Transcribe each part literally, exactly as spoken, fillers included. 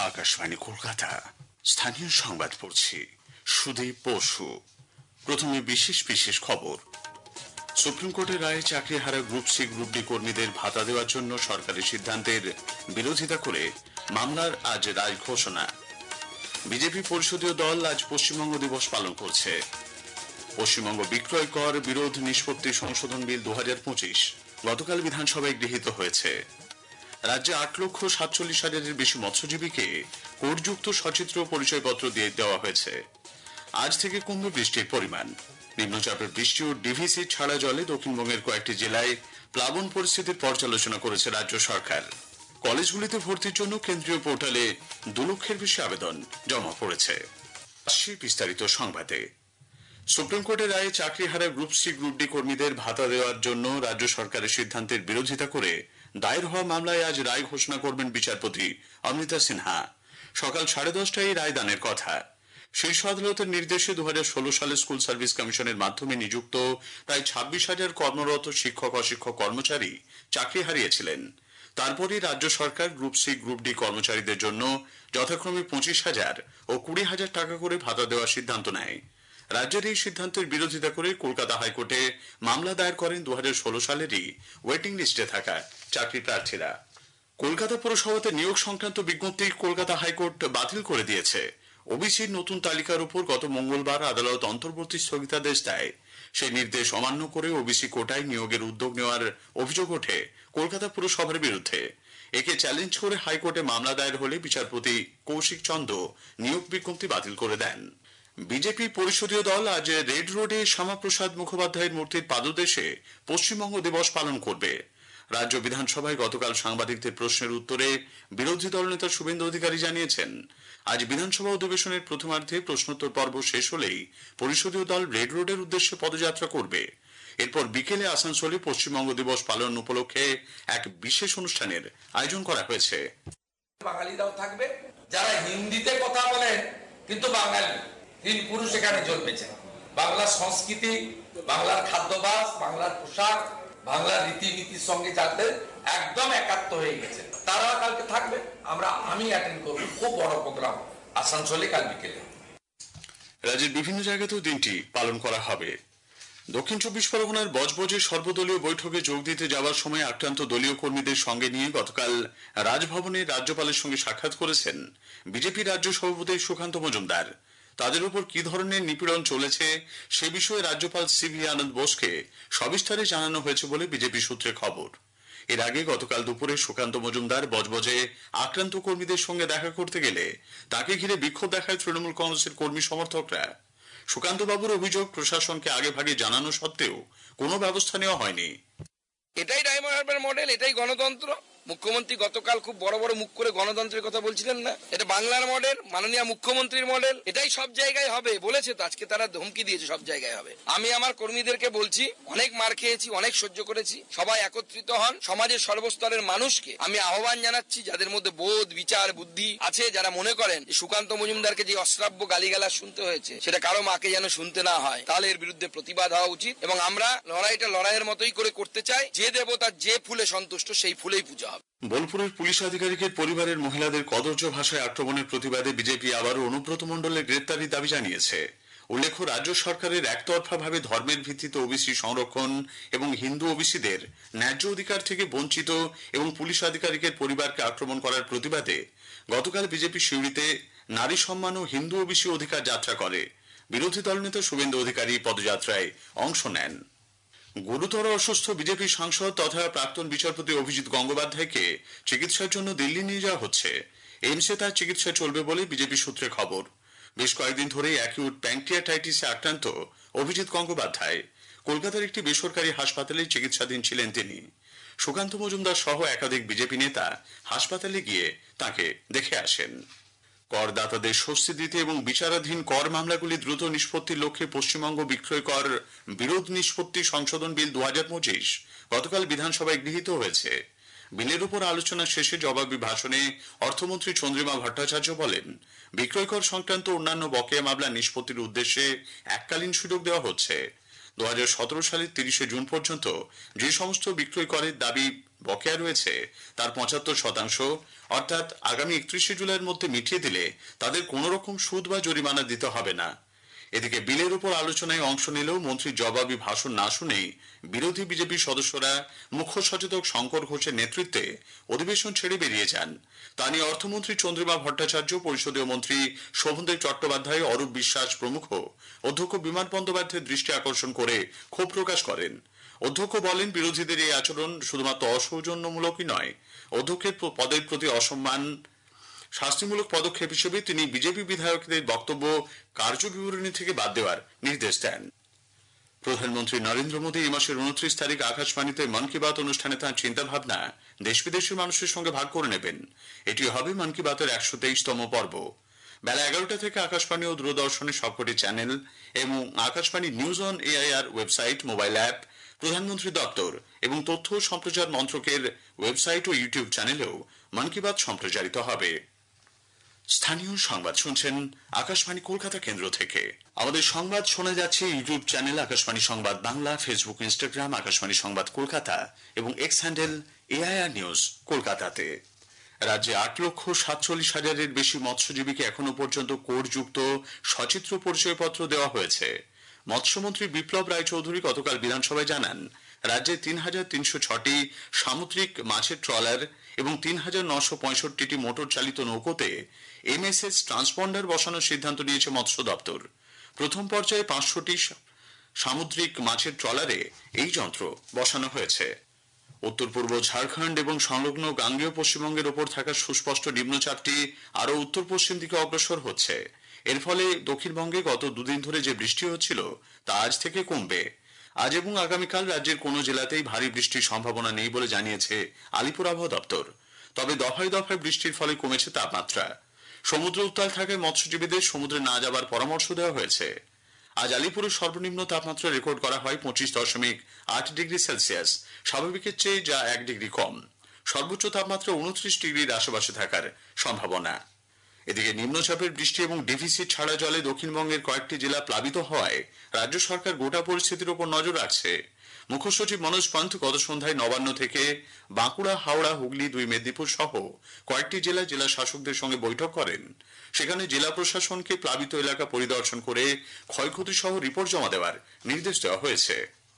আকাশবাণী কলকাতা, স্থানীয় সংবাদ পড়ছি সুদীপ বসু। প্রথমে বিশেষ বিশেষ খবর। সুপ্রিম কোর্টের রায়ে চাকরি হারা গ্রুপ সি গ্রুপ ডি কর্মীদের ভাতা দেওয়ার জন্য সরকারের সিদ্ধান্তের বিরোধিতা করে মামলার আজ রায় ঘোষণা। বিজেপি পরিষদীয় দল আজ পশ্চিমবঙ্গ দিবস পালন করছে। পশ্চিমবঙ্গ বিক্রয় কর বিরোধ নিষ্পত্তি সংশোধন বিল দু হাজার পঁচিশ গতকাল বিধানসভায় গৃহীত হয়েছে। রাজ্যে আট লক্ষ সাতচল্লিশ হাজারের বেশি মৎস্যজীবীকে কোডযুক্ত সচিত্র পরিচয়পত্র দিয়ে দেওয়া হয়েছে। আজ থেকে কমবে বৃষ্টির পরিমাণ। নিম্নচাপের বৃষ্টি ও ডিভিসি ছাড়া জলে দক্ষিণবঙ্গের কয়েকটি জেলায় প্লাবন পরিস্থিতির পর্যালোচনা করেছে রাজ্য সরকার। কলেজগুলিতে ভর্তির জন্য কেন্দ্রীয় পোর্টালে দু লক্ষের বেশি আবেদন জমা পড়েছে। বিস্তারিত সংবাদে। সুপ্রিম কোর্টের রায়ে চাকরি হারা গ্রুপ সি গ্রুপ ডি কর্মীদের ভাতা দেওয়ার জন্য রাজ্য সরকারের সিদ্ধান্তের বিরোধিতা করে দায়ের হওয়া মামলায় আজ রায় ঘোষণা করবেন বিচারপতি অমৃতা সিনহা। সকাল সাড়ে দশটায় রায় দানের কথা। শীর্ষ আদালতের নির্দেশে দু হাজার ষোলো সালে স্কুল সার্ভিস কমিশনের মাধ্যমে নিযুক্ত প্রায় ছাব্বিশ হাজার কর্মরত শিক্ষক অশিক্ষক কর্মচারী চাকরি হারিয়েছিলেন। তারপরই রাজ্য সরকার গ্রুপ সি গ্রুপ ডি কর্মচারীদের জন্য যথাক্রমে পঁচিশ হাজার ও কুড়ি হাজার টাকা করে ভাতা দেওয়ার সিদ্ধান্ত নেয়। রাজ্যের এই সিদ্ধান্তের বিরোধিতা করে কলকাতা হাইকোর্টে মামলা দায়ের করেন দু হাজার ষোলো সালেরই ওয়েটিং লিস্টে থাকা চাকরি প্রার্থীরা। কলকাতা পুরসভাতে নিয়োগ সংক্রান্ত বিজ্ঞপ্তি কলকাতা হাইকোর্ট বাতিল করে দিয়েছে। ওবিসির নতুন তালিকার উপর গত মঙ্গলবার আদালত অন্তর্বর্তী স্থগিতাদেশ দেয়। সেই নির্দেশ অমান্য করে ওবিসি কোটায় নিয়োগের উদ্যোগ নেওয়ার অভিযোগ ওঠে কলকাতা পুরসভার বিরুদ্ধে। একে চ্যালেঞ্জ করে হাইকোর্টে মামলা দায়ের হলে বিচারপতি কৌশিক চন্দ্র নিয়োগ বিজ্ঞপ্তি বাতিল করে দেন। বিজেপি পরিষদীয় দল আজ রেড রোডে শ্যামাপ্রসাদ মুখোপাধ্যায়ের মূর্তির পাদদেশে পশ্চিমবঙ্গ দিবস পালন করবে। রাজ্য বিধানসভায় গতকাল সাংবাদিকদের প্রশ্নের উত্তরে বিরোধী দলনেতা শুভেন্দু অধিকারী জানিয়েছেন, আজ বিধানসভা অধিবেশনের প্রথমার্ধে প্রশ্নোত্তর পর্ব শেষ হলেই পরিষদীয় দল রেড রোডের উদ্দেশ্যে পদযাত্রা করবে। এরপর বিকেলে আসানসোলে পশ্চিমবঙ্গ দিবস পালন উপলক্ষে এক বিশেষ অনুষ্ঠানের আয়োজন করা হয়েছে। বাঙালিরাও থাকবে, যারা হিন্দিতে কথা বলেন কিন্তু বাঙালি, তিন পুরুষ এখানে জন্মেছে। বাংলার সংস্কৃতি, বাংলার খাদ্যাভ্যাস, বাংলার পোশাক, বাংলার রীতিনীতির সঙ্গে যাদের একদম একাত্ম হয়ে গেছে, তারা কালকে থাকবে। আমরা আমি অ্যাটেন্ড করবো, খুব বড় প্রোগ্রাম আসানসোলে কাল বিকেলে। রাজ্যের বিভিন্ন জায়গাতেও দিনটি পালন করা হবে। দক্ষিণ চব্বিশ পরগনার বজবজে সর্বদলীয় বৈঠকে যোগ দিতে যাওয়ার সময় আক্রান্ত দলীয় কর্মীদের সঙ্গে নিয়ে গতকাল রাজভবনে রাজ্যপালের সঙ্গে সাক্ষাৎ করেছেন বিজেপি রাজ্য সভাপতি সুকান্ত মজুমদার। তাদের উপর কি ধরনের নিপীড়ন চলেছে সে বিষয়ে রাজ্যপাল সি ভি আনন্দ বোসকে সবিস্তারে জানানো হয়েছে বলে বিজেপি সূত্রে খবর। এর আগে গতকাল দুপুরে সুকান্ত মজুমদার বজবজে আক্রান্ত কর্মীদের সঙ্গে দেখা করতে গেলে তাকে ঘিরে বিক্ষোভ দেখায় তৃণমূল কংগ্রেসের কর্মী সমর্থকরা। সুকান্ত বাবুর অভিযোগ, প্রশাসনকে আগে ভাগে জানানো সত্ত্বেও কোনো ব্যবস্থা নেওয়া হয়নি। এটাই ডায়মন্ড হারবার মডেল, এটাই গণতন্ত্র। মুখ্যমন্ত্রী গতকাল খুব বড় বড় মুখ করে গণতন্ত্রের কথা বলছিলেন না? এটা বাংলার মডেল, মাননীয় মুখ্যমন্ত্রীর মডেল। এটাই সব জায়গায় হবে বলেছে তো, আজকে তারা ধমকি দিয়েছে সব জায়গায় হবে। আমি আমার কর্মীদেরকে বলছি, অনেক মার খেয়েছি, অনেক সহ্য করেছি, সবাই একত্রিত হন। সমাজের সর্বস্তরের মানুষকে আমি আহ্বান জানাচ্ছি, যাদের মধ্যে বোধ বিচার বুদ্ধি আছে, যারা মনে করেন যে সুকান্ত মজুমদারকে যে অশ্রাব্য গালিগালাজ শুনতে হয়েছে সেটা কারো মাকে যেন শুনতে না হয়, তাহলে এর বিরুদ্ধে প্রতিবাদ হওয়া উচিত। এবং আমরা লড়াইটা লড়াইয়ের মতোই করে করতে চাই। যে দেবতার যে ফুলে সন্তুষ্ট সেই ফুলেই পূজা হবে। বোলপুরের পুলিশ আধিকারিকের পরিবারের মহিলাদের কদর্য ভাষায় আক্রমণের প্রতিবাদে বিজেপি আবারও অনুব্রত মণ্ডলের গ্রেপ্তারির দাবি জানিয়েছে। উল্লেখ্য, রাজ্য সরকারের একতরফাভাবে ধর্মের ভিত্তিতে ওবিসি সংরক্ষণ এবং হিন্দু ওবিসিদের ন্যায্য অধিকার থেকে বঞ্চিত এবং পুলিশ আধিকারিকের পরিবারকে আক্রমণ করার প্রতিবাদে গতকাল বিজেপি সিউড়িতে নারী সম্মান ও হিন্দু ওবিসি অধিকার যাত্রা করে। বিরোধী দলনেতা শুভেন্দু অধিকারী পদযাত্রায় অংশ নেন। গুরুতর অসুস্থ বিজেপি সাংসদ তথা প্রাক্তন বিচারপতি অভিজিৎ গঙ্গোপাধ্যায়কে চিকিৎসার জন্য দিল্লি নিয়ে যাওয়া হচ্ছে। এইমসে তার চিকিৎসা চলবে বলে বিজেপি সূত্রে খবর। বেশ কয়েকদিন ধরে অ্যাকিউট প্যাঙ্ক্রিয়াটাইটিসে আক্রান্ত অভিজিৎ গঙ্গোপাধ্যায় কলকাতার একটি বেসরকারি হাসপাতালে চিকিৎসাধীন ছিলেন তিনি। সুকান্ত মজুমদার সহ একাধিক বিজেপি নেতা হাসপাতালে গিয়ে তাকে দেখে আসেন। করদাতাদের স্বস্তি দিতে এবং বিচারাধীন কর মামলাগুলি দ্রুত নিষ্পত্তির লক্ষ্যে পশ্চিমবঙ্গ বিক্রয় কর বিরোধ নিষ্পত্তি সংশোধন বিল দু হাজার পঁচিশ গতকাল বিধানসভায় গৃহীত হয়েছে। বিলের উপর আলোচনা শেষে জবাবি ভাষণে অর্থমন্ত্রী চন্দ্রিমা ভট্টাচার্য বলেন, বিক্রয় কর সংক্রান্ত অন্যান্য বকেয়া মামলা নিষ্পত্তির উদ্দেশ্যে এককালীন সুযোগ দেওয়া হচ্ছে। দু হাজার সতেরো সালের তিরিশে জুন পর্যন্ত যে সমস্ত বিক্রয় করের দাবি বকেয়া রয়েছে তার পঁচাত্তর শতাংশ অর্থাৎ আগামী একত্রিশে জুলাইয়ের মধ্যে মিটিয়ে দিলে তাদের কোন রকম সুদ বা জরিমানা দিতে হবে না। এদিকে বিলের উপর আলোচনায় অংশ নিলেও মন্ত্রীর জবাবি ভাষণ না শুনেই বিরোধী বিজেপি সদস্যরা মুখ্য সচেতক শঙ্কর ঘোষের নেতৃত্বে অধিবেশন ছেড়ে বেরিয়ে যান। তা নিয়ে অর্থমন্ত্রী চন্দ্রিমা ভট্টাচার্য, পরিষদীয় মন্ত্রী শোভনদেব চট্টোপাধ্যায়, অরূপ বিশ্বাস প্রমুখ অধ্যক্ষ বিমান বন্দ্যোপাধ্যায়ের দৃষ্টি আকর্ষণ করে ক্ষোভ প্রকাশ করেন। অধ্যক্ষ বলেন, বিরোধীদের এই আচরণ শুধুমাত্র অসৌজন্যমূলকই নয়, অধ্যক্ষের পদের প্রতি অসম্মান। শাস্তিমূলক পদক্ষেপ হিসেবে তিনি বিজেপি বিধায়কদের বক্তব্য কার্যবিবরণী থেকে বাদ দেওয়ার নির্দেশ দেন। প্রধানমন্ত্রী নরেন্দ্র মোদী এই মাসের উনত্রিশ তারিখ আকাশবাণীতে মন কি বাত অনুষ্ঠানে তাঁর চিন্তা ভাবনা দেশ বিদেশের মানুষের সঙ্গে ভাগ করে নেবেন। এটি হবে মন কি বাতের একশো তেইশতম পর্ব। বেলা এগারোটা থেকে আকাশবাণী ও দূরদর্শনের সবকটি চ্যানেল এবং Akashvani news on A I R website, mobile app, প্রধানমন্ত্রী দপ্তর এবং তথ্য সম্প্রচার মন্ত্রকের ওয়েবসাইট ও ইউটিউব চ্যানেলেও মন কি বাত সম্প্রচারিত হবে। স্থানীয় সংবাদ শুনছেন আকাশবাণী কলকাতা কেন্দ্র থেকে। আমাদের সংবাদ শোনা যাচ্ছে ইউটিউব চ্যানেল আকাশবাণী সংবাদ বাংলা, ফেসবুক, ইনস্টাগ্রাম আকাশবাণী সংবাদ কলকাতা এবং এক্স হ্যান্ডেল এআইআর নিউজ কলকাতাতে। রাজ্যে আট লক্ষ সাতচল্লিশ হাজারের বেশি মৎস্যজীবীকে এখনো পর্যন্ত কোডযুক্ত সচিত্র পরিচয়পত্র দেওয়া হয়েছে। মৎস্যমন্ত্রী বিপ্লব রায়চৌধুরী গতকাল বিধানসভায় জানান, রাজ্যে তিন হাজার তিনশো ছটি সামুদ্রিক মাছের ট্রলার এবং তিন হাজার নশো পঁয়ষট্টিটি মোটর চালিত নৌকোতে এমএসএস ট্রান্সপন্ডার বসানোর সিদ্ধান্ত নিয়েছে মৎস্য দপ্তর। প্রথম পর্যায়ে পাঁচশোটি সামুদ্রিক মাছের ট্রলারে এই যন্ত্র বসানো হয়েছে। উত্তর পূর্ব ঝাড়খণ্ড এবং সংলগ্ন গাঙ্গেয় পশ্চিমবঙ্গের ওপর থাকা সুস্পষ্ট নিম্নচাপটি আরও উত্তর পশ্চিম দিকে অগ্রসর হচ্ছে। এর ফলে দক্ষিণবঙ্গে গত দুদিন ধরে যে বৃষ্টি হচ্ছিল তা আজ থেকে কমবে। আজ এবং আগামীকাল রাজ্যের কোনো জেলাতেই ভারী বৃষ্টির সম্ভাবনা নেই বলে জানিয়েছে আলিপুর আবহাওয়া দপ্তর। তবে দফায় দফায় বৃষ্টির ফলে কমেছে তাপমাত্রা। সমুদ্র উত্তাল থাকায় মৎস্যজীবীদের সমুদ্রে না যাবার পরামর্শ দেওয়া হয়েছে। আজ আলিপুরের সর্বনিম্ন তাপমাত্রা রেকর্ড করা হয় পঁচিশ দশমিক আট ডিগ্রি সেলসিয়াস, স্বাভাবিকের চেয়ে যা এক ডিগ্রি কম। সর্বোচ্চ তাপমাত্রা উনত্রিশ ডিগ্রির আশেপাশে থাকার সম্ভাবনা। এদিকে নিম্নচাপের বৃষ্টি এবং ডেফিসিট ছাড়া জলে দক্ষিণবঙ্গের কয়েকটি জেলা প্লাবিত হওয়ায় রাজ্য সরকার গোটা পরিস্থিতির উপর নজর রাখছে। মুখ্য সচিব মনোজ পান্থ গত সন্ধ্যায় নবান্ন থেকে বাঁকুড়া, হাওড়া, হুগলি, দুই মেদিনীপুর সহ কয়েকটি জেলা জেলা শাসকদের সঙ্গে বৈঠক করেন। সেখানে জেলা প্রশাসনকে প্লাবিত এলাকা পরিদর্শন করে ক্ষয়ক্ষতি সহ রিপোর্ট জমা দেওয়ার নির্দেশ দেওয়া হয়েছে।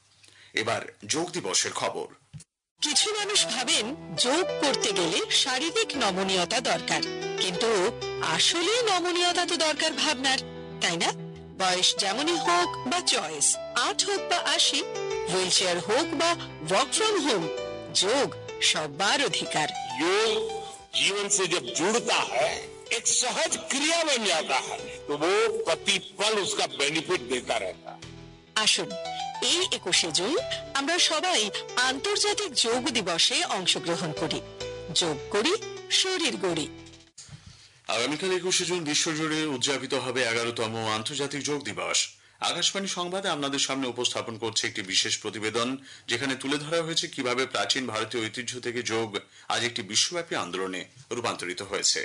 এবার যোগ দিবসের খবর। কিছু মানুষ ভাবেন যোগ করতে গেলে শারীরিক নমনীয়তা দরকার, কিন্তু আসলে নমনীয়তা তো দরকার ভাবনার, তাই না? বয়স যেমনই হোক বা চয়েস, আট হোক বা আশি, হুইল চেয়ার হোক বা ওয়ার্ক ফ্রম হোম, যোগ সবার অধিকার। योग जीवन से जब जुड़ता है, एक सहज क्रिया बन जाता है, तो वो प्रति पल उसका बेनिफिट देता रहता है। আসুন এই একুশে জুন আমরা সবাই আন্তর্জাতিক যোগ দিবসে অংশগ্রহণ করি, যোগ করি, শরীর গড়ি। আগামীকাল একুশে জুন বিশ্বজুড়ে উদযাপিত হবে এগারোতম আন্তর্জাতিক যোগ দিবস। আকাশবাণী সংবাদে আপনাদের সামনে উপস্থাপন করছে একটি বিশেষ প্রতিবেদন, যেখানে তুলে ধরা হয়েছে কিভাবে প্রাচীন ভারতীয় ঐতিহ্য থেকে যোগ আজ একটি বিশ্বব্যাপী আন্দোলনে রূপান্তরিত হয়েছে।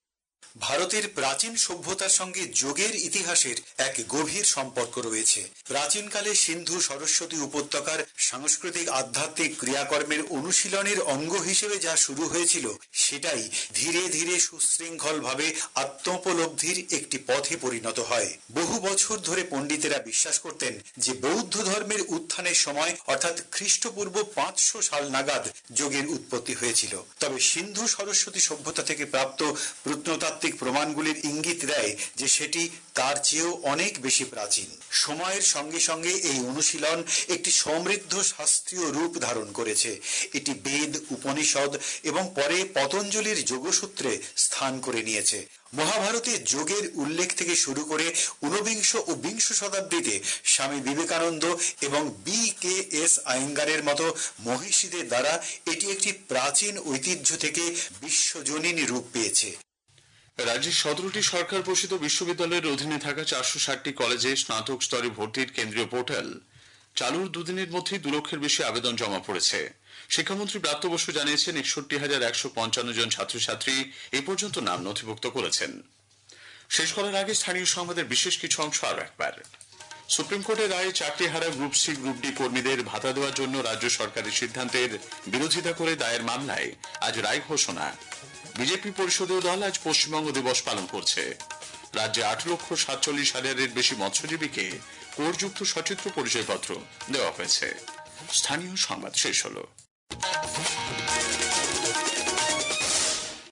ভারতের প্রাচীন সভ্যতার সঙ্গে যোগের ইতিহাসের এক গভীর সম্পর্ক রয়েছে। প্রাচীনকালে সিন্ধু সরস্বতী উপত্যকার সাংস্কৃতিক আধ্যাত্মিক ক্রিয়াকর্মের অনুশীলনের অঙ্গ হিসেবে যা শুরু হয়েছিল, সেটাই ধীরে ধীরে সুশৃঙ্খলভাবে আত্মোপলব্ধির একটি পথে পরিণত হয়। বহু বছর ধরে পণ্ডিতেরা বিশ্বাস করতেন যে বৌদ্ধ ধর্মের উত্থানের সময় অর্থাৎ খ্রিস্টপূর্ব পাঁচশো সাল নাগাদ যোগের উৎপত্তি হয়েছিল। তবে সিন্ধু সরস্বতী সভ্যতা থেকে প্রাপ্ত প্রত্নতাত্ত্বিক প্রমাণগুলির ইঙ্গিত দেয় যে সেটি তার চেয়েও অনেক বেশি প্রাচীন। সময়ের সঙ্গে সঙ্গে এই অনুশীলন একটি সমৃদ্ধ শাস্ত্রীয় রূপ ধারণ করেছে। এটি বেদ, উপনিষদ এবং পরে পতঞ্জলির যোগসূত্রে স্থান করে নিয়েছে। মহাভারতে যোগের উল্লেখ থেকে শুরু করে ঊনবিংশ ও বিংশ শতাব্দীতে স্বামী বিবেকানন্দ এবং বি কে এস আয়েঙ্গারের মতো মনীষীদের দ্বারা এটি একটি প্রাচীন ঐতিহ্য থেকে বিশ্বজনীন রূপ পেয়েছে। রাজ্যের সতেরোটি সরকার পোষিত বিশ্ববিদ্যালয়ের অধীনে থাকা চারশো ষাটটি কলেজে স্নাতক স্তরে ভর্তির কেন্দ্রীয় পোর্টাল চালুর দুদিনের মধ্যেই দু লক্ষের বেশি আবেদন জমা পড়েছে। শিক্ষামন্ত্রী ব্রাত্য বসু জানিয়েছেন, একষট্টি হাজার একশো পঞ্চান্ন জন ছাত্রছাত্রী এ পর্যন্ত নাম নথিভুক্ত করেছেন। শেষ করার আগে স্থানীয় সংবাদের বিশেষ কিছু অংশ আরো একবার। সুপ্রিম কোর্টের রায়ে চাকরিহারা গ্রুপ সি গ্রুপ ডি কর্মীদের ভাতা দেওয়ার জন্য রাজ্য সরকারের সিদ্ধান্তের বিরোধিতা করে দায়ের মামলায় আজ রায় ঘোষণা। বিজেপি পরিষদীয় দল আজ পশ্চিমবঙ্গ দিবস পালন করছে। রাজ্যে আট লক্ষ সাতচল্লিশ হাজারের বেশি মৎস্যজীবীকে করযুক্ত সচিত্র পরিচয়পত্র দেওয়া হয়েছে। স্থানীয় সংবাদ শেষ হলো।